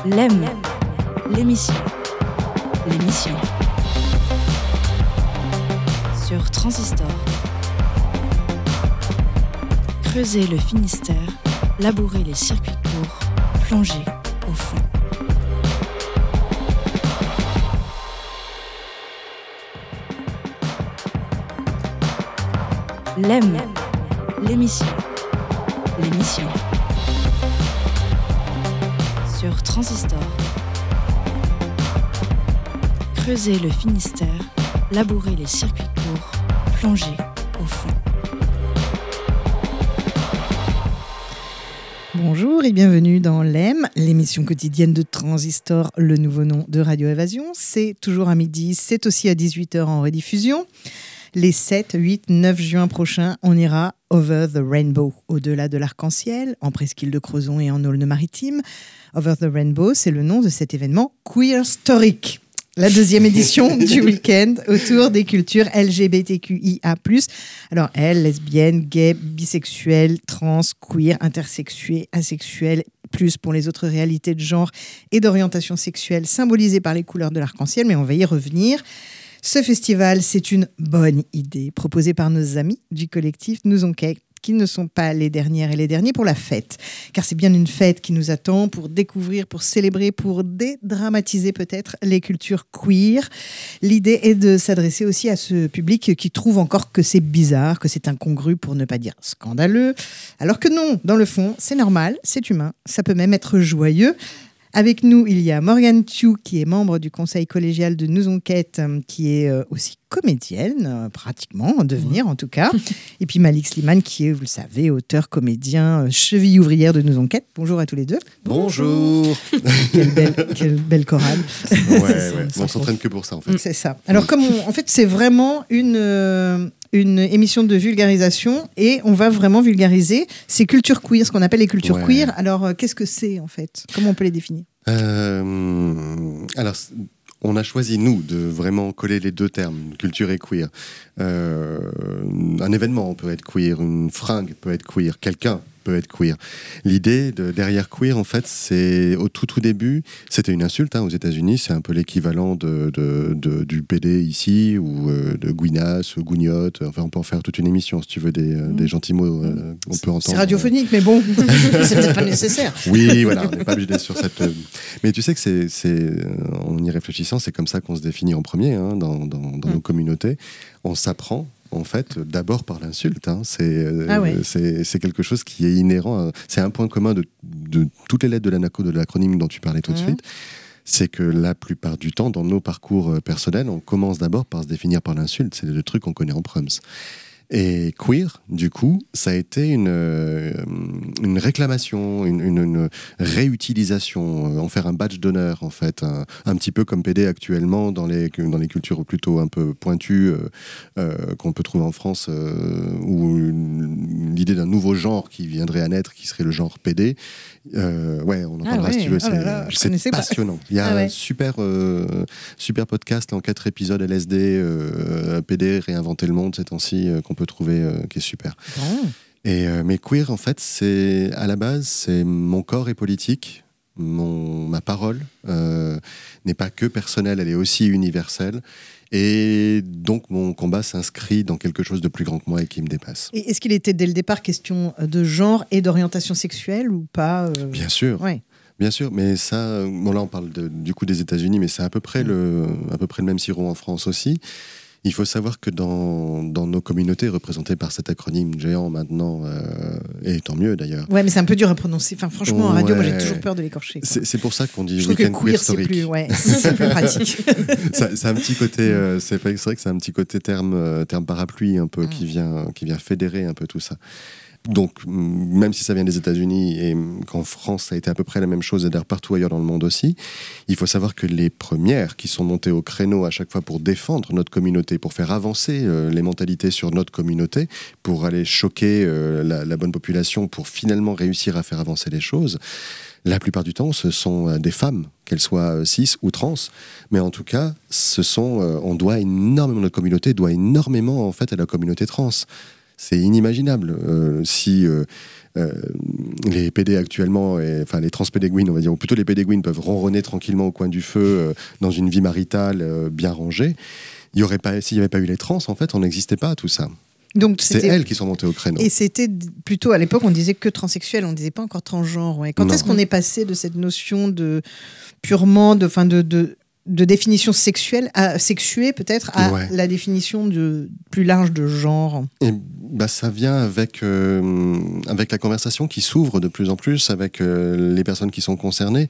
L'EM, l'émission. L'émission. Sur Transistor. Creuser le Finistère, labourer les circuits courts, plonger au fond. L'EM, l'émission. L'émission. Sur Transistor. Creuser le Finistère, labourer les circuits courts, plonger au fond. Bonjour et bienvenue dans l'EM, l'émission quotidienne de Transistor, le nouveau nom de Radio Évasion. C'est toujours à midi, c'est aussi à 18h en rediffusion. Les 7, 8, 9 juin prochains, on ira Over the Rainbow, au-delà de l'arc-en-ciel, en presqu'île de Crozon et en Aulne-Maritime. Over the Rainbow, c'est le nom de cet événement queer storique. La deuxième édition du week-end autour des cultures LGBTQIA+. Alors, lesbiennes, gays, bisexuelles, trans, queer, intersexuées, asexuelles, plus pour les autres réalités de genre et d'orientation sexuelle symbolisées par les couleurs de l'arc-en-ciel, mais on va y revenir. Ce festival, c'est une bonne idée, proposée par nos amis du collectif Nous on Cake, qui ne sont pas les dernières et les derniers pour la fête. Car c'est bien une fête qui nous attend pour découvrir, pour célébrer, pour dédramatiser peut-être les cultures queer. L'idée est de s'adresser aussi à ce public qui trouve encore que c'est bizarre, que c'est incongru pour ne pas dire scandaleux. Alors que non, dans le fond, c'est normal, c'est humain, ça peut même être joyeux. Avec nous, il y a Morgane Thiou, qui est membre du conseil collégial de Nous Enquête, qui est aussi comédienne, pratiquement, en devenir en tout cas. Et puis Malik Slimane, qui est, vous le savez, auteur, comédien, cheville ouvrière de Nous Enquête. Bonjour à tous les deux. Bonjour. Quelle belle chorale. Ouais. On s'entraîne que pour ça, en fait. C'est ça. Alors, en fait, c'est vraiment une émission de vulgarisation et on va vraiment vulgariser ces cultures queer, ce qu'on appelle les cultures queer. Alors, qu'est-ce que c'est, en fait ? Comment on peut les définir ? Alors, on a choisi, nous, de vraiment coller les deux termes, culture et queer. Un événement peut être queer, une fringue peut être queer, quelqu'un peut être queer. L'idée derrière queer, en fait, c'est au tout début, c'était une insulte aux États-Unis, c'est un peu l'équivalent du PD ici, ou de Gouinas, ou Gougnotte. Enfin, on peut en faire toute une émission, si tu veux, des gentils mots on peut entendre. C'est radiophonique, mais bon, c'est peut-être pas nécessaire. Oui, voilà, on n'est pas obligé d'être sur cette... Mais tu sais que en y réfléchissant, c'est comme ça qu'on se définit en premier, dans nos communautés. On s'apprend, en fait, d'abord par l'insulte. C'est quelque chose qui est inhérent. C'est un point commun de toutes les lettres de l'acronyme dont tu parlais tout de suite. C'est que la plupart du temps, dans nos parcours personnels, on commence d'abord par se définir par l'insulte. C'est le truc qu'on connaît en prums. Et queer, du coup, ça a été une réclamation, une réutilisation, en faire un badge d'honneur, en fait, un petit peu comme PD actuellement dans les cultures plutôt un peu pointues qu'on peut trouver en France, ou l'idée d'un nouveau genre qui viendrait à naître, qui serait le genre PD. On en parlera si tu veux. C'est passionnant. Il y a un super podcast là, en 4 épisodes LSD, PD, réinventer le monde ces temps-ci, qu'on peut trouver, qui est super. Mais queer, en fait, à la base, c'est mon corps est politique, ma parole n'est pas que personnelle, elle est aussi universelle. Et donc, mon combat s'inscrit dans quelque chose de plus grand que moi et qui me dépasse. Et est-ce qu'il était dès le départ question de genre et d'orientation sexuelle ou pas Bien sûr. Ouais. Bien sûr, mais ça, là on parle du coup des États-Unis, mais c'est à peu près le même sirop en France aussi. Il faut savoir que dans nos communautés représentées par cet acronyme géant maintenant, et tant mieux d'ailleurs. Ouais, mais c'est un peu dur à prononcer. Enfin, franchement, en radio, moi j'ai toujours peur de l'écorcher. C'est pour ça qu'on dit je week-end queer historique. C'est plus pratique. C'est un petit côté, c'est vrai que c'est un petit côté terme parapluie un peu qui vient fédérer un peu tout ça. Donc, même si ça vient des États-Unis et qu'en France, ça a été à peu près la même chose et d'ailleurs partout ailleurs dans le monde aussi, il faut savoir que les premières qui sont montées au créneau à chaque fois pour défendre notre communauté, pour faire avancer les mentalités sur notre communauté, pour aller choquer la bonne population, pour finalement réussir à faire avancer les choses, la plupart du temps, ce sont des femmes, qu'elles soient cis ou trans, mais en tout cas, notre communauté doit énormément en fait à la communauté trans. C'est inimaginable. Si les PD actuellement, enfin les transpédéguines, on va dire, ou plutôt les pédéguines peuvent ronronner tranquillement au coin du feu dans une vie maritale bien rangée, s'il n'y avait pas eu les trans, en fait, on n'existait pas à tout ça. Donc c'est elles qui sont montées au créneau. Et c'était plutôt, à l'époque, on disait que transsexuel, on ne disait pas encore transgenre. Ouais. Quand est-ce qu'on est passé de cette notion de purement de définition sexuelle, sexuée peut-être, à la définition plus large de genre? Et ça vient avec la conversation qui s'ouvre de plus en plus avec les personnes qui sont concernées.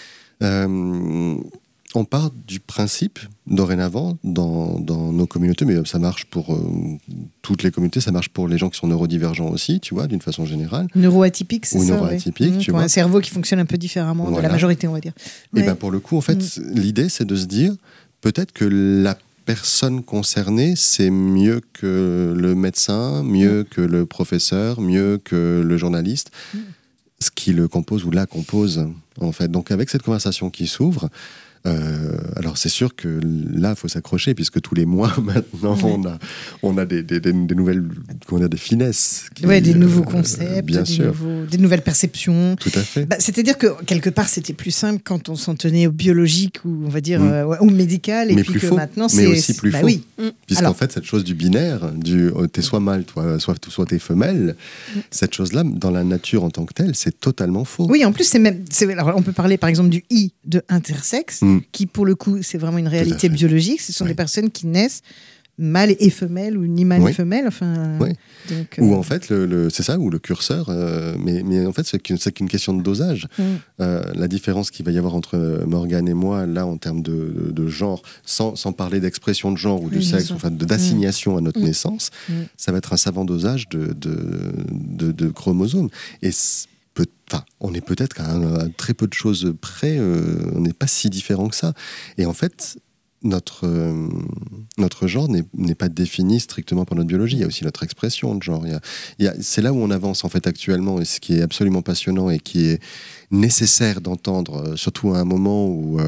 On part du principe, dorénavant, dans nos communautés, mais ça marche pour toutes les communautés, ça marche pour les gens qui sont neurodivergents aussi, tu vois, d'une façon générale. Neuroatypique, c'est ça. Ou neuroatypique, tu vois. Un cerveau qui fonctionne un peu différemment de la majorité, on va dire. Et pour le coup, en fait, l'idée, c'est de se dire, peut-être que la personne concernée, c'est mieux que le médecin, mieux que le professeur, mieux que le journaliste, ce qui le compose ou la compose, en fait. Donc, avec cette conversation qui s'ouvre, alors c'est sûr que là il faut s'accrocher puisque tous les mois maintenant on a des nouvelles, des finesses des nouveaux concepts, bien sûr. Des nouvelles perceptions. Tout à fait. C'est-à-dire que quelque part c'était plus simple quand on s'en tenait au biologique ou on va dire ou médical, et mais puis plus que faux, maintenant mais aussi plus faux. Oui. Puisqu'en fait cette chose du binaire, t'es soit mâle, soit t'es femelle, cette chose-là dans la nature en tant que telle, c'est totalement faux. Oui, en plus alors, on peut parler par exemple du I de intersexe, qui pour le coup c'est vraiment une réalité biologique. Ce sont des personnes qui naissent mâle et femelle ou ni mâle ni femelle, enfin. Donc, ou en fait c'est ça, ou le curseur, mais en fait c'est qu'une question de dosage. La différence qu'il va y avoir entre Morgane et moi là en termes de genre, sans parler d'expression de genre ou du sexe, enfin d'assignation à notre naissance, ça va être un savant dosage de chromosomes. Et on est peut-être à très peu de choses près, on n'est pas si différent que ça. Et en fait, notre genre n'est pas défini strictement par notre biologie. Il y a aussi notre expression de genre. C'est là où on avance en fait actuellement, et ce qui est absolument passionnant et qui est nécessaire d'entendre, surtout à un moment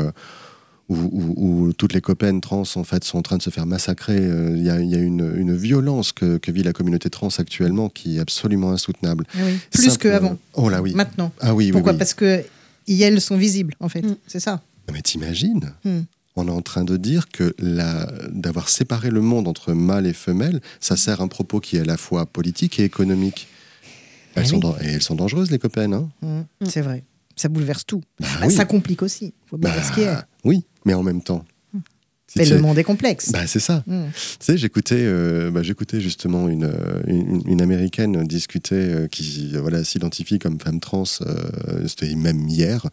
où toutes les copaines trans en fait sont en train de se faire massacrer. Il y a une violence que vit la communauté trans actuellement qui est absolument insoutenable. Oui. Plus qu'avant. Oh là oui. Maintenant. Ah oui. Pourquoi ? Oui. Parce que elles sont visibles en fait. C'est ça. Mais t'imagines ? On est en train de dire que d'avoir séparé le monde entre mâle et femelle, ça sert un propos qui est à la fois politique et économique. Elles sont dangereuses les copaines. Hein. C'est vrai. Ça bouleverse tout. Ça complique aussi. Il faut bien dire ce qu'il y a. Oui, mais en même temps. Mais le monde est complexe. C'est ça. Tu sais, j'écoutais justement une américaine discuter qui s'identifie comme femme trans, c'était même hier,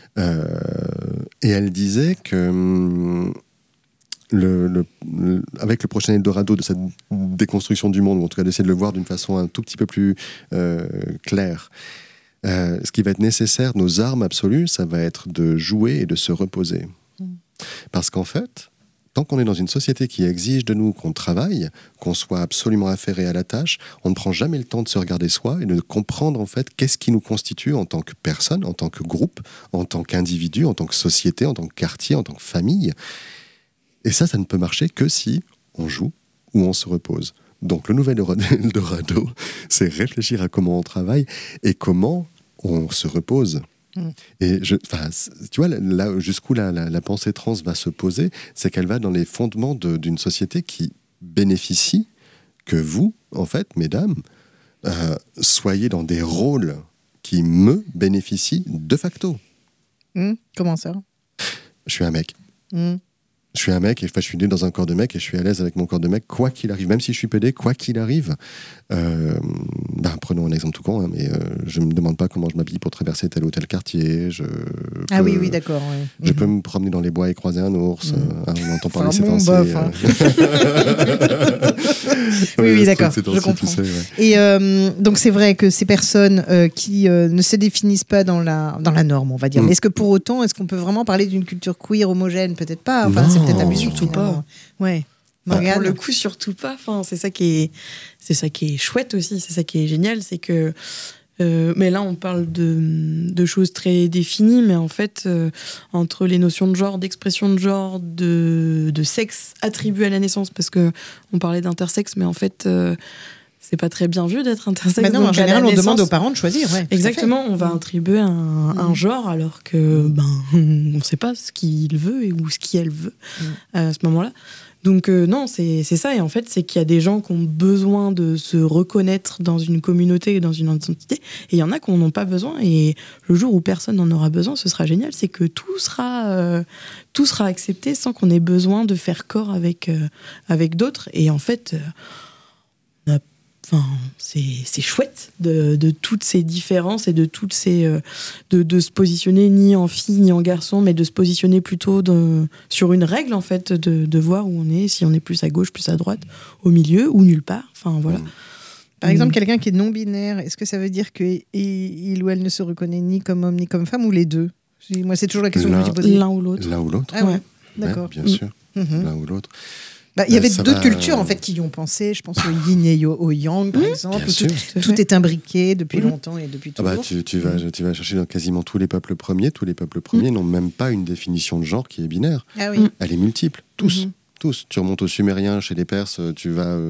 et elle disait que avec le prochain Eldorado de cette déconstruction du monde, ou en tout cas d'essayer de le voir d'une façon un tout petit peu plus claire, ce qui va être nécessaire, nos armes absolues, ça va être de jouer et de se reposer. Parce qu'en fait, tant qu'on est dans une société qui exige de nous qu'on travaille, qu'on soit absolument affairé à la tâche, on ne prend jamais le temps de se regarder soi et de comprendre en fait qu'est-ce qui nous constitue en tant que personne, en tant que groupe, en tant qu'individu, en tant que société, en tant que quartier, en tant que famille. Et ça ne peut marcher que si on joue ou on se repose. Donc le nouvel Eldorado, c'est réfléchir à comment on travaille et comment on se repose. Et tu vois, là jusqu'où la pensée trans va se poser, c'est qu'elle va dans les fondements d'une société qui bénéficie que vous, en fait, mesdames, soyez dans des rôles qui me bénéficient de facto. Comment ça ? Je suis un mec. Je suis un mec et je suis né dans un corps de mec et je suis à l'aise avec mon corps de mec, quoi qu'il arrive. Même si je suis PD, quoi qu'il arrive. Prenons un exemple tout con, mais je ne me demande pas comment je m'habille pour traverser tel ou tel quartier. Oui, d'accord. Ouais. Je peux me promener dans les bois et croiser un ours. On entend parler ces temps-ci. Oui, d'accord, je comprends. Tu sais, Et donc c'est vrai que ces personnes qui ne se définissent pas dans la norme, on va dire. Mais est-ce que pour autant, est-ce qu'on peut vraiment parler d'une culture queer homogène ? Peut-être pas. Enfin, c'est peut-être abusé. Surtout pas. Ouais. Pour le coup, surtout pas. Enfin, c'est ça qui est chouette aussi. C'est ça qui est génial, c'est que. Mais là, on parle de choses très définies, mais en fait, entre les notions de genre, d'expression de genre, de sexe attribué à la naissance, parce que on parlait d'intersexe, mais en fait, c'est pas très bien vu d'être intersexe. Bah non, en donc, à général, la on demande naissance- aux parents de choisir. Ouais, tout à Exactement, fait. on va attribuer un genre alors que on sait pas ce qu'il veut ou ce qu'elle veut à ce moment-là. Donc non, c'est ça. Et en fait, c'est qu'il y a des gens qui ont besoin de se reconnaître dans une communauté et dans une identité. Et il y en a qui n'en ont pas besoin. Et le jour où personne n'en aura besoin, ce sera génial. C'est que tout sera accepté sans qu'on ait besoin de faire corps avec d'autres. Et en fait... c'est chouette de toutes ces différences et de toutes ces de se positionner ni en fille ni en garçon, mais de se positionner plutôt sur une règle en fait, de voir où on est, si on est plus à gauche, plus à droite, au milieu ou nulle part. Enfin voilà. Par exemple, quelqu'un qui est non binaire, est-ce que ça veut dire qu'il ou elle ne se reconnaît ni comme homme ni comme femme ou les deux? Moi, c'est toujours la question que je me suis posée. L'un ou l'autre. L'un ou l'autre. Ah ouais, Ouais, d'accord. bien sûr. L'un ou l'autre. Bah, il y avait Ça d'autres va- cultures en fait qui y ont pensé. Je pense au yin et au yang, par exemple. bien Où sûr. tout est imbriqué depuis longtemps et depuis Ah toujours. bah, tu vas chercher dans quasiment tous les peuples premiers. Tous les peuples premiers n'ont même pas une définition de genre qui est binaire. Ah oui. Elle est multiple, tous. Tous. Tu remontes aux Sumériens, chez les Perses, tu vas...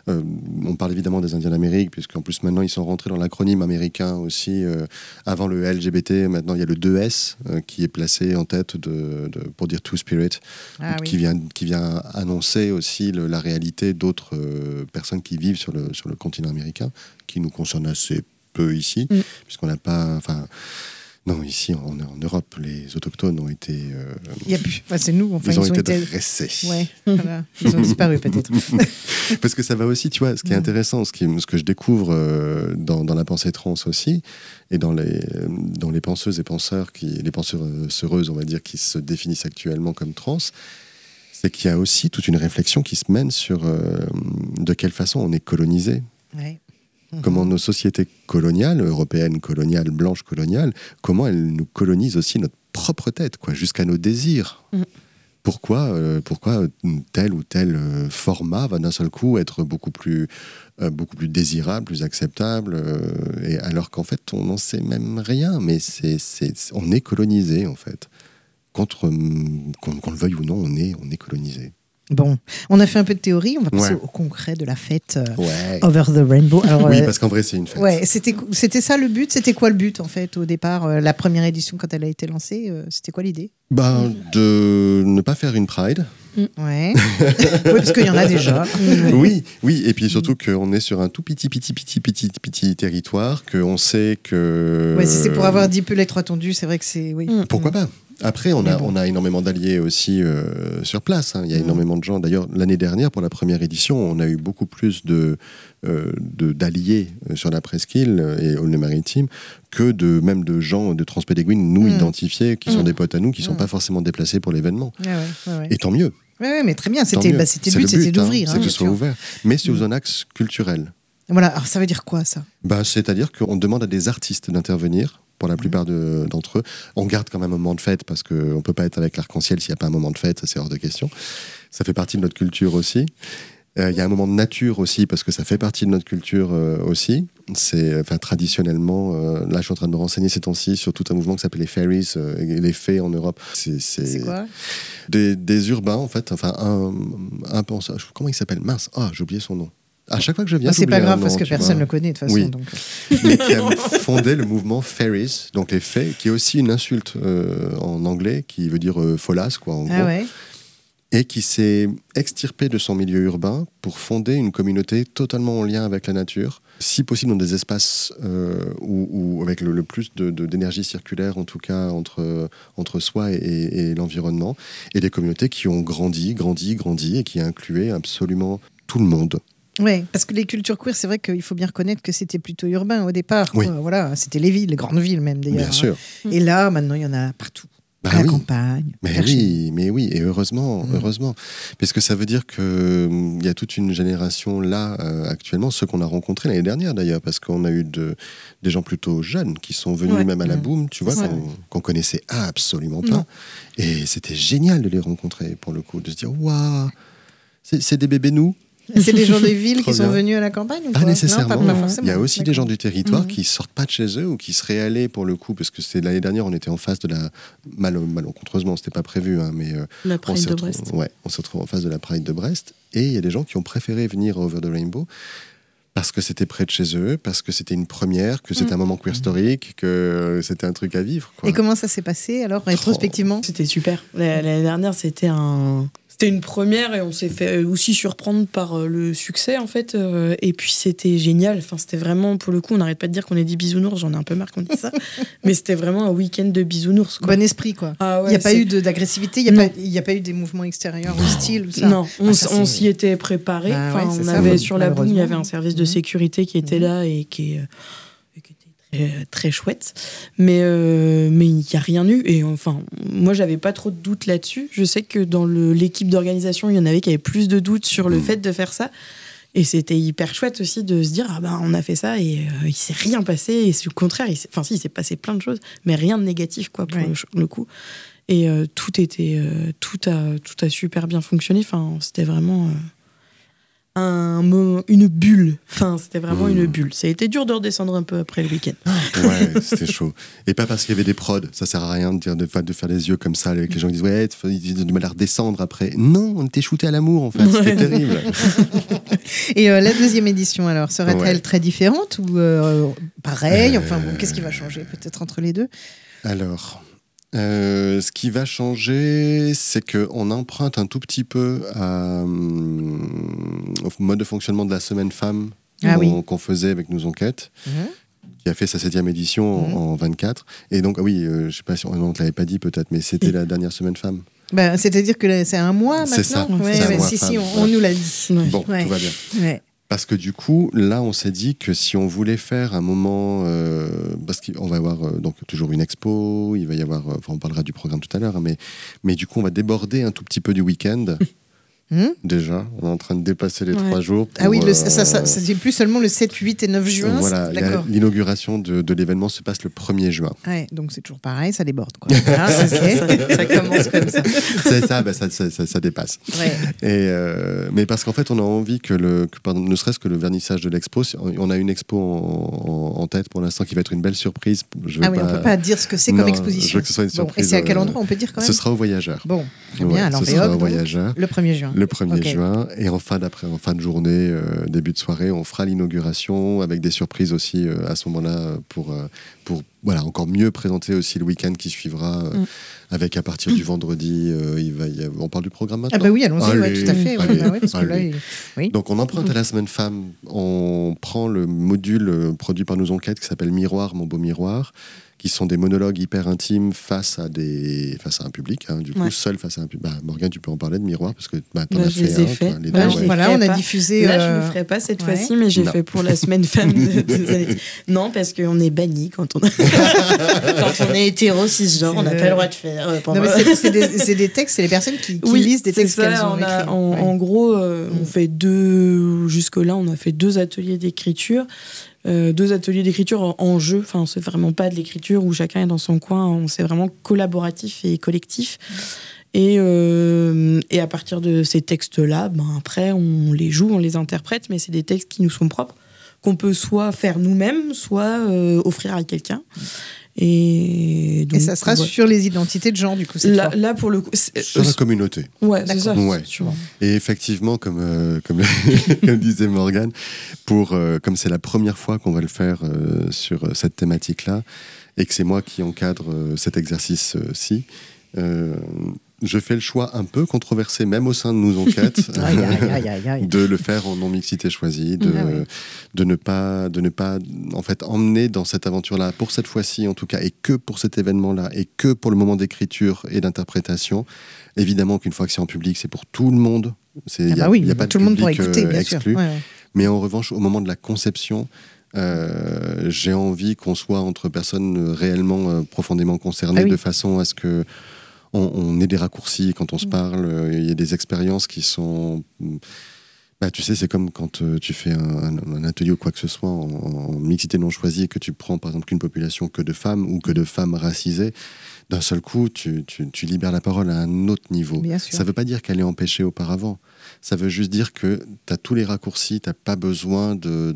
on parle évidemment des Indiens d'Amérique, puisqu'en plus maintenant ils sont rentrés dans l'acronyme américain aussi. Avant le LGBT, maintenant il y a le 2S qui est placé en tête pour dire Two-Spirit, Ah oui. qui vient annoncer aussi la réalité d'autres personnes qui vivent sur le continent américain, qui nous concerne assez peu ici, puisqu'on n'a pas... Enfin, non, ici, en Europe, les autochtones ont été... Il y a plus. Enfin, c'est nous. Enfin, ils ont été dressés. Ouais, voilà. Ils ont disparu peut-être. Parce que ça va aussi, tu vois, ce qui est intéressant, ce que je découvre dans la pensée trans aussi, et dans les penseuses et penseurs, les penseurs heureuses, on va dire, qui se définissent actuellement comme trans, c'est qu'il y a aussi toute une réflexion qui se mène sur de quelle façon on est colonisé. Ouais. Comment nos sociétés coloniales, européennes coloniales, blanches coloniales, comment elles nous colonisent aussi notre propre tête, quoi, jusqu'à nos désirs. Pourquoi tel ou tel format va d'un seul coup être beaucoup plus désirable, plus acceptable, et alors qu'en fait on n'en sait même rien, mais on est colonisé en fait. Qu'on le veuille ou non, on est colonisé. Bon, on a fait un peu de théorie, on va passer Ouais. au concret de la fête Ouais. Over the Rainbow. Alors, Oui, parce qu'en vrai c'est une fête. ouais, c'était ça le but. C'était quoi le but en fait au départ, la première édition quand elle a été lancée, c'était quoi l'idée? De ne pas faire une Pride. Ouais. Oui, parce qu'il y en a déjà. Oui, et puis surtout qu'on est sur un tout petit territoire, qu'on sait que... Ouais, si c'est pour avoir 10 peu les trois tondus, c'est vrai que c'est... Oui. Pourquoi pas? Après, on a énormément d'alliés aussi sur place. Hein. Il y a énormément de gens. D'ailleurs, l'année dernière, pour la première édition, on a eu beaucoup plus d'alliés sur la presqu'île et Aulnay-Maritime que même de gens de Transpédéguine nous identifiés, qui sont des potes à nous, qui ne sont pas forcément déplacés pour l'événement. Ouais. Et tant mieux. Ouais, mais très bien. Tant C'était mieux. le C'est but, c'était hein, d'ouvrir. c'est que bien ce soit sûr. ouvert. Mais sous un axe culturel. Voilà. Alors, ça veut dire quoi ça? C'est-à-dire qu'on demande à des artistes d'intervenir. Pour la plupart d'entre eux, on garde quand même un moment de fête parce qu'on ne peut pas être avec l'arc-en-ciel s'il n'y a pas un moment de fête, c'est hors de question. Ça fait partie de notre culture aussi. Il y a un moment de nature aussi parce que ça fait partie de notre culture aussi. Traditionnellement, là je suis en train de me renseigner ces temps-ci sur tout un mouvement qui s'appelle les fairies, les fées en Europe. C'est quoi? Des urbains en fait, un penseur, comment il s'appelle? Mince, j'ai oublié son nom. À chaque fois que je viens, C'est pas j'oublie un grave nom, parce que tu personne vois. ne le connaît de toute façon. Oui. Donc. Mais qui a fondé le mouvement Fairies, donc les fées, qui est aussi une insulte en anglais, qui veut dire folasse, quoi, en gros. Ah ouais. Et qui s'est extirpé de son milieu urbain pour fonder une communauté totalement en lien avec la nature, si possible dans des espaces où avec le plus d'énergie circulaire, en tout cas entre soi et l'environnement, et des communautés qui ont grandi, et qui incluaient absolument tout le monde. Oui, parce que les cultures queer, c'est vrai qu'il faut bien reconnaître que c'était plutôt urbain au départ. Oui. Voilà, c'était les villes, les grandes villes même d'ailleurs. Bien sûr. Et là, maintenant, il y en a partout. Bah à la oui. campagne. Mais oui, et heureusement, parce que ça veut dire qu'il y a toute une génération là actuellement, ceux qu'on a rencontrés l'année dernière d'ailleurs, parce qu'on a eu des gens plutôt jeunes qui sont venus même à la Boom, tu vois, qu'on connaissait absolument pas, et c'était génial de les rencontrer pour le coup, de se dire waouh, c'est des bébés nous. C'est les gens des villes Trop qui sont bien. venus à la campagne ou Pas quoi? nécessairement. Non, pas forcément. Il y a aussi des D'accord. gens du territoire qui sortent pas de chez eux ou qui seraient allés pour le coup, parce que c'est l'année dernière, on était en face de la malencontreusement, c'était pas prévu, hein, mais La on Pride s'est de retrouvé- Brest. Ouais, on se retrouve en face de la Pride de Brest, et il y a des gens qui ont préféré venir à Over the Rainbow Parce que c'était près de chez eux, parce que c'était une première, que c'était un moment queer historique, que c'était un truc à vivre, quoi. Et comment ça s'est passé alors, rétrospectivement? C'était super. L'année dernière, c'était une première et on s'est fait aussi surprendre par le succès, en fait. Et puis, c'était génial. Enfin, c'était vraiment, pour le coup, on n'arrête pas de dire qu'on est des bisounours. J'en ai un peu marre qu'on dise ça. Mais c'était vraiment un week-end de bisounours, quoi. Bon esprit, quoi. Ah ouais, il n'y a pas eu d'agressivité, il n'y a pas eu des mouvements extérieurs hostiles ou ça? Non, on s'y était préparé. On avait sur la boum, il y avait un service de sécurité qui était là et qui était très chouette. Mais il n'y a rien eu. Et enfin, moi, j'avais pas trop de doutes là-dessus. Je sais que dans l'équipe d'organisation, il y en avait qui avaient plus de doutes sur le fait de faire ça. Et c'était hyper chouette aussi de se dire, on a fait ça et il s'est rien passé. Et c'est au contraire, il s'est passé plein de choses, mais rien de négatif, quoi, pour le coup. Et tout a super bien fonctionné. Enfin, c'était vraiment une bulle. Enfin, c'était vraiment une bulle. Ça a été dur de redescendre un peu après le week-end. Ouais, c'était chaud. Et pas parce qu'il y avait des prods. Ça sert à rien de faire les yeux comme ça avec les gens qui disent ouais, ils ont du mal à redescendre après. Non, on était shootés à l'amour, en fait. C'était terrible. Et la deuxième édition, alors, serait-elle très différente ou pareil? Enfin, bon, qu'est-ce qui va changer peut-être entre les deux? Alors, ce qui va changer, c'est qu'on emprunte un tout petit peu au mode de fonctionnement de la semaine femme qu'on faisait avec nos enquêtes, qui a fait sa 7e édition en 24. Et donc, je ne sais pas si on ne te l'avait pas dit peut-être, mais c'était la dernière semaine femme. C'est-à-dire que c'est un mois maintenant? C'est ça. Si, on nous l'a dit. Bon, tout va bien. Ouais. Parce que du coup, là, on s'est dit que si on voulait faire un moment... parce qu'on va avoir donc toujours une expo, il va y avoir... on parlera du programme tout à l'heure, mais du coup, on va déborder un tout petit peu du week-end. Déjà, on est en train de dépasser les 3 jours. C'est plus seulement le 7, 8 et 9 juin. Voilà, l'inauguration de l'événement se passe le 1er juin. Ouais, donc c'est toujours pareil, ça déborde, quoi. Ça commence comme ça. C'est ça, ça dépasse. Ouais. Mais parce qu'en fait, on a envie ne serait-ce que le vernissage de l'expo, on a une expo en tête pour l'instant qui va être une belle surprise. On ne peut pas dire ce que c'est comme exposition. Je veux que ce soit une surprise. Et c'est à quel endroit, on peut dire quand même? Ce sera au Voyageur. Bon, très bien, alors ce sera au Voyageur. Le 1er juin. Le 1er juin. Et en fin de journée, début de soirée, on fera l'inauguration avec des surprises aussi à ce moment-là pour encore mieux présenter aussi le week-end qui suivra avec à partir du vendredi. On parle du programme maintenant? Ah bah oui, allons-y, tout à fait. Parce que là, Donc on emprunte à la semaine femme, on prend le module produit par nos enquêtes qui s'appelle Miroir, mon beau miroir, qui sont des monologues hyper intimes face à un public, du coup, seul face à un public. Morgane, tu peux en parler de Miroir, parce que t'en as fait un. On a diffusé... Là, je ne le ferai pas cette fois-ci, mais j'ai fait pour la semaine femme. Non, parce qu'on est banni quand on est hétéro, cisgenre, on n'a pas le droit de faire. Non, mais c'est des textes, c'est les personnes qui lisent des textes qu'elles ont écrits. En gros, on fait jusque-là, on a fait 2 ateliers d'écriture. 2 ateliers d'écriture en jeu, enfin c'est vraiment pas de l'écriture où chacun est dans son coin, c'est vraiment collaboratif et collectif. Et à partir de ces textes-là, après on les joue, on les interprète, mais c'est des textes qui nous sont propres, qu'on peut soit faire nous-mêmes, soit offrir à quelqu'un. Et ça sera sur les identités de genre, du coup, là pour le coup, sur la communauté. Ouais, c'est ça. Ouais. Et effectivement, comme disait Morgane, comme c'est la première fois qu'on va le faire sur cette thématique-là, et que c'est moi qui encadre cet exercice-ci, je fais le choix un peu controversé, même au sein de nos enquêtes, de le faire en non-mixité choisie, de ne pas en fait emmener dans cette aventure-là, pour cette fois-ci en tout cas, et que pour cet événement-là, et que pour le moment d'écriture et d'interprétation. Évidemment qu'une fois que c'est en public, c'est pour tout le monde. Il n'y a pas de tout le monde pour public écouter, bien exclu. sûr. Mais en revanche, au moment de la conception, j'ai envie qu'on soit entre personnes réellement profondément concernées, de façon à ce que on ait des raccourcis quand on se parle. Il y a des expériences qui sont... tu sais, c'est comme quand tu fais un atelier ou quoi que ce soit en mixité non choisie et que tu prends par exemple qu'une population que de femmes ou que de femmes racisées. D'un seul coup, tu libères la parole à un autre niveau. Ça ne veut pas dire qu'elle est empêchée auparavant. Ça veut juste dire que tu as tous les raccourcis, tu n'as pas besoin de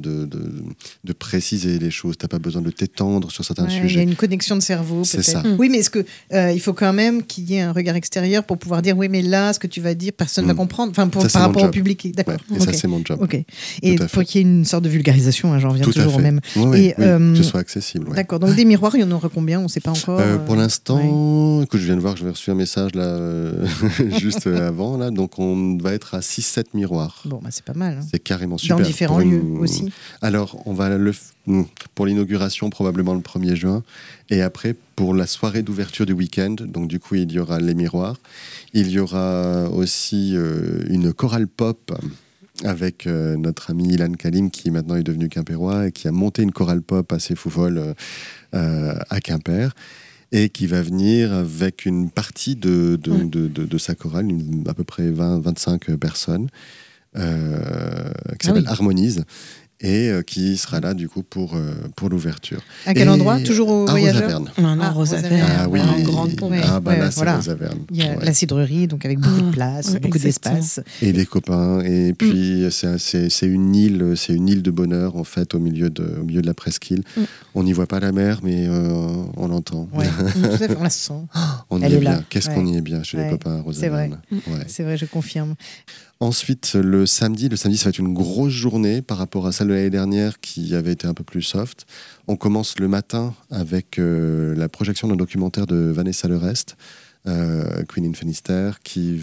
préciser les choses, tu n'as pas besoin de t'étendre sur certains sujets. Il y a une connexion de cerveau, peut-être. C'est ça. Oui, mais est-ce que il faut quand même qu'il y ait un regard extérieur pour pouvoir dire, oui, mais là, ce que tu vas dire, personne ne va comprendre, par rapport au public D'accord. Et ça, c'est mon job. Ok. Et Tout à pour fait. qu'il y ait une sorte de vulgarisation, hein, j'en reviens Tout à toujours au fait. même. Oui, Et, que ce soit accessible. Ouais. D'accord. Donc des miroirs, il y en aura combien? On ne sait pas encore. Pour l'instant, ouais. écoute, je viens de voir que j'avais reçu un message là, juste avant. Là, donc, on va être à 6-7 miroirs. Bon, bah, c'est pas mal. Hein. C'est carrément super. Dans différents lieux aussi. Alors, on va pour l'inauguration, probablement le 1er juin. Et après, pour la soirée d'ouverture du week-end, donc du coup, il y aura les miroirs. Il y aura aussi une chorale pop avec notre ami Ilan Kalim, qui maintenant est devenu quimpérois et qui a monté une chorale pop assez foufole à Quimper. Et qui va venir avec une partie de sa chorale, à peu près 20-25 personnes, qui s'appelle Harmonise, et qui sera là du coup pour l'ouverture. À quel endroit? Toujours au Voyageur? Rosaverne. Rosaverne. Ah oui, en grande pompe. là c'est voilà. Rosaverne. Il y a la cidrerie, donc avec beaucoup de place, beaucoup d'espace. Et des copains, et puis c'est une île de bonheur en fait au milieu de la presqu'île. On n'y voit pas la mer, mais on l'entend. Ouais. Tout à fait, on la sent. On Elle y est est bien. là. Qu'est-ce qu'on y est bien chez les copains à Rosaverne. C'est vrai, je confirme. Ensuite, le samedi, ça va être une grosse journée par rapport à celle de l'année dernière qui avait été un peu plus soft. On commence le matin avec la projection d'un documentaire de Vanessa Lerest, Queen in Finistère, qui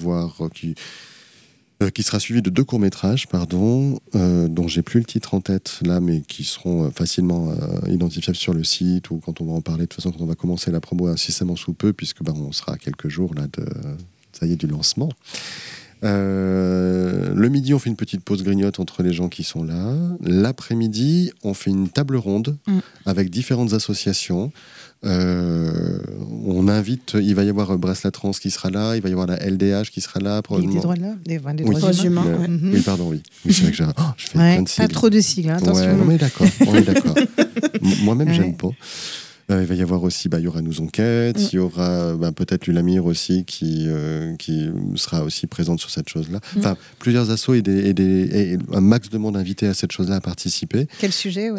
sera suivi de 2 courts-métrages, dont j'ai plus le titre en tête là, mais qui seront facilement identifiables sur le site ou quand on va en parler. De toute façon, quand on va commencer la promo incessamment sous peu, puisque on sera à quelques jours là du lancement. Le midi, on fait une petite pause grignote entre les gens qui sont là. L'après-midi, on fait une table ronde avec différentes associations. On invite, il va y avoir Bracelet Trans qui sera là, il va y avoir la LDH qui sera là. Des droits de l'homme, des droits humains. Oui, pardon, oui. C'est vrai que je fais plein de sigles. Pas trop de sigles, hein, attention. Ouais, on est d'accord. Moi-même, j'aime pas. Il va y avoir aussi, il y aura Nous Enquêtes, il y aura peut-être l'Ulamir aussi qui sera aussi présente sur cette chose-là. Enfin, plusieurs assos et un max de monde invité à cette chose-là à participer. Quel sujet,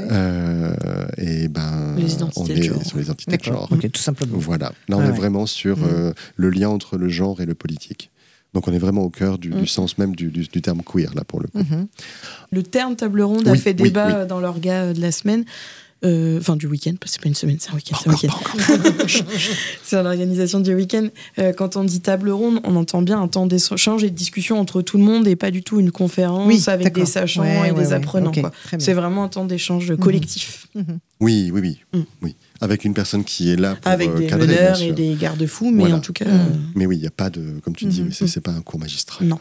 les identités de genre. Sur les identités de genre. Ok, tout simplement. Voilà. Là, on est vraiment sur le lien entre le genre et le politique. Donc on est vraiment au cœur du sens même du terme queer, là, pour le coup. Le terme table ronde a fait débat dans l'orga de la semaine. Enfin du week-end, parce que c'est pas une semaine, c'est un week-end. C'est l'organisation du week-end. Quand on dit table ronde, on entend bien un temps d'échange et de discussion entre tout le monde et pas du tout une conférence avec des sachants et des apprenants. Okay, c'est vraiment un temps d'échange collectif. Oui. Avec une personne qui est là pour avec des cadrer, meneurs et des garde-fous, mais en tout cas... Mais oui, il n'y a pas de... Comme tu dis, c'est pas un cours magistral. Non.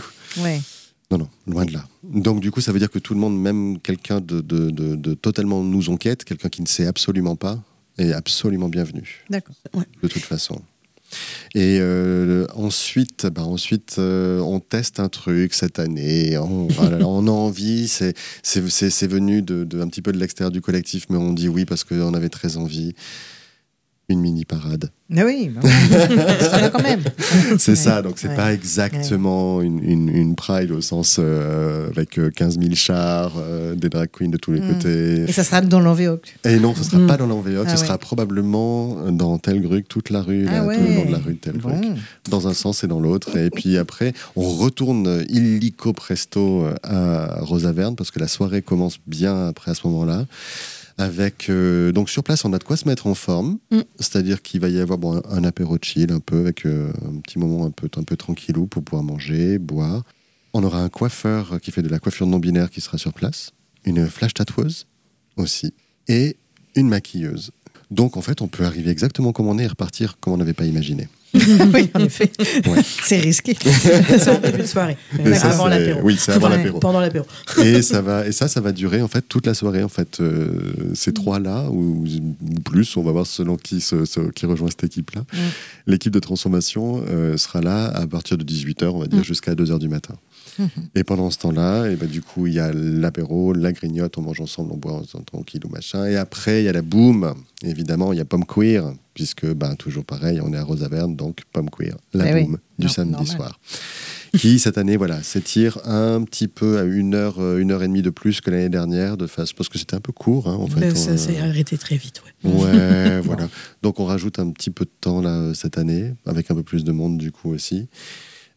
Non, loin de là. Donc du coup, ça veut dire que tout le monde, même quelqu'un de totalement nous enquête, quelqu'un qui ne sait absolument pas, est absolument bienvenu. D'accord. De toute façon. Et ensuite, on teste un truc cette année. On a envie. C'est venu un petit peu de l'extérieur du collectif, mais on dit oui parce qu'on avait très envie. Une mini-parade. Ah oui, ça va quand même. C'est ça, donc c'est pas exactement une Pride au sens avec 15 000 chars, des drag queens de tous les côtés. Et ça sera dans l'Envéoc. Et non, ce sera pas dans l'Envéoc, ce sera probablement dans Telgruc, toute la rue, tout le long de la rue de Telgruc, dans un sens et dans l'autre. Et puis après, on retourne illico presto à Rosaverne, parce que la soirée commence bien après à ce moment-là. Avec donc sur place, on a de quoi se mettre en forme, c'est-à-dire qu'il va y avoir un apéro chill un peu avec un petit moment un peu tranquillou pour pouvoir manger, boire. On aura un coiffeur qui fait de la coiffure non binaire qui sera sur place, une flash tatoueuse aussi et une maquilleuse. Donc en fait, on peut arriver exactement comme on est et repartir comme on n'avait pas imaginé. Oui, en effet. C'est risqué. C'est en début de soirée. Avant l'apéro. Oui, c'est avant l'apéro. Pendant l'apéro. Et ça va durer en fait toute la soirée. En fait, ces trois-là ou plus, on va voir selon qui rejoint cette équipe-là. L'équipe de transformation sera là à partir de 18h, on va dire, jusqu'à 2h du matin. Et pendant ce temps-là, et du coup, il y a l'apéro, la grignote, on mange ensemble, on boit tranquille ou machin. Et après, il y a la boum. Évidemment, il y a Pomme Queer, puisque toujours pareil, on est à Rosaverne, donc Pomme Queer, la boum du samedi soir. Qui, cette année, s'étire un petit peu à 1h30 de plus que l'année dernière, parce que c'était un peu court. En fait, ça s'est arrêté très vite. Ouais, voilà. Donc, on rajoute un petit peu de temps là, cette année, avec un peu plus de monde, du coup, aussi.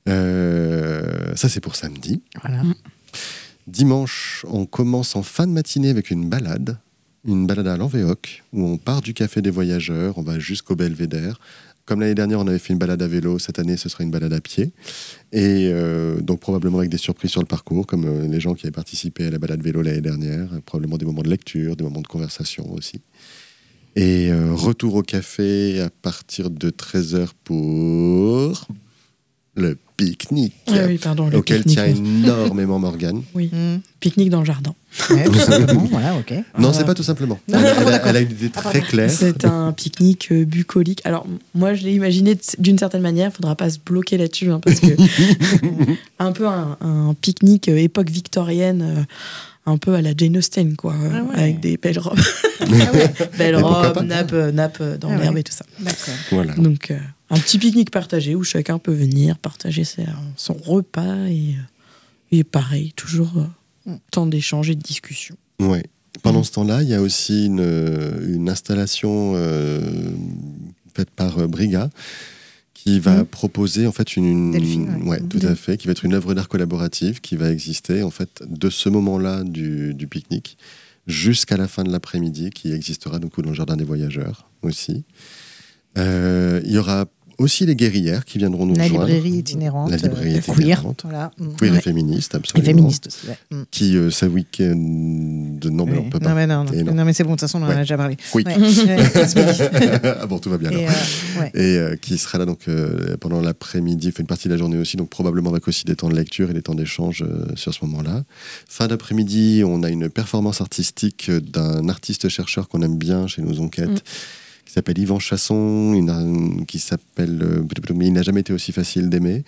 Ça, c'est pour samedi. Voilà. Dimanche, on commence en fin de matinée avec une balade à l'Envéoc, où on part du Café des Voyageurs, on va jusqu'au Belvédère. Comme l'année dernière, on avait fait une balade à vélo, cette année, ce sera une balade à pied. Et donc, probablement avec des surprises sur le parcours, comme les gens qui avaient participé à la balade vélo l'année dernière. Probablement des moments de lecture, des moments de conversation aussi. Et retour au café à partir de 13h pour le pique-nique. Oui, pardon, le auquel pique-nique. tient énormément Morgane. Oui, pique-nique dans le jardin. Ouais, tout simplement, voilà, ok. Non, c'est pas tout simplement. Elle a une idée très claire. C'est un pique-nique bucolique. Alors, moi, je l'ai imaginé d'une certaine manière. Il ne faudra pas se bloquer là-dessus, hein, parce que un peu un pique-nique époque victorienne, un peu à la Jane Austen, quoi, avec des belles robes. Belles robes, nappes dans l'herbe et tout ça. D'accord. Voilà. Donc, un petit pique-nique partagé où chacun peut venir partager son repas et pareil, toujours temps d'échange et de discussion. Ouais. Pendant ce temps-là, il y a aussi une installation faite par Briga qui va proposer en fait Delphine, ouais. tout à fait, qui va être une œuvre d'art collaborative qui va exister en fait de ce moment-là du pique-nique jusqu'à la fin de l'après-midi, qui existera donc dans le jardin des voyageurs aussi. Il y aura aussi les guerrières qui viendront nous rejoindre. La librairie itinérante. La librairie queer. itinérante. Voilà. Queer et féministe, Et absolument. féministe aussi, ouais. Qui, ce week-end... Non, mais on peut pas. Non, mais c'est bon, de toute façon, on en a déjà parlé. Oui. Ouais. Ce midi. Ah bon, tout va bien Et, alors. Et qui sera là donc, pendant l'après-midi, fait une partie de la journée aussi, donc probablement avec aussi des temps de lecture et des temps d'échange sur ce moment-là. Fin d'après-midi, on a une performance artistique d'un artiste-chercheur qu'on aime bien chez nos enquêtes, qui s'appelle Yvan Chasson, qui s'appelle Il n'a jamais été aussi facile d'aimer,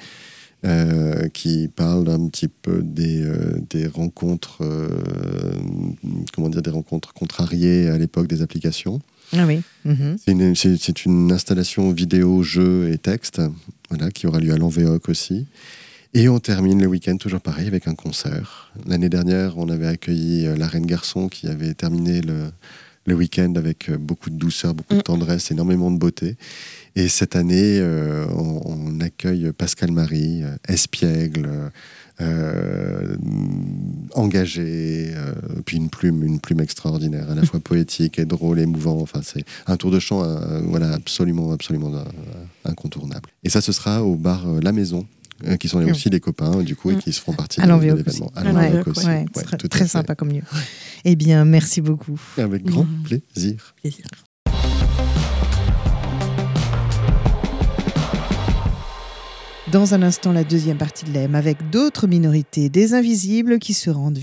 qui parle un petit peu des rencontres, des rencontres contrariées à l'époque des applications. Ah oui. Mm-hmm. C'est une installation vidéo, jeu et texte, voilà, qui aura lieu à l'Envéoc aussi. Et on termine le week-end toujours pareil avec un concert. L'année dernière, on avait accueilli La Reine Garçon qui avait terminé le week-end avec beaucoup de douceur, beaucoup de tendresse, énormément de beauté. Et cette année, on accueille Pascal Marie, espiègle, engagé, puis une plume extraordinaire, à la fois poétique et drôle, émouvant. Enfin, c'est un tour de chant, absolument incontournable. Et ça, ce sera au bar La Maison, qui sont aussi des copains, du coup, et qui se feront partie de l'événement. À l'Envéoc aussi. Ouais, c'est très sympa comme lieu. Eh bien, merci beaucoup. Avec grand plaisir. Dans un instant, la deuxième partie de l'EM avec d'autres minorités, des invisibles qui se rendent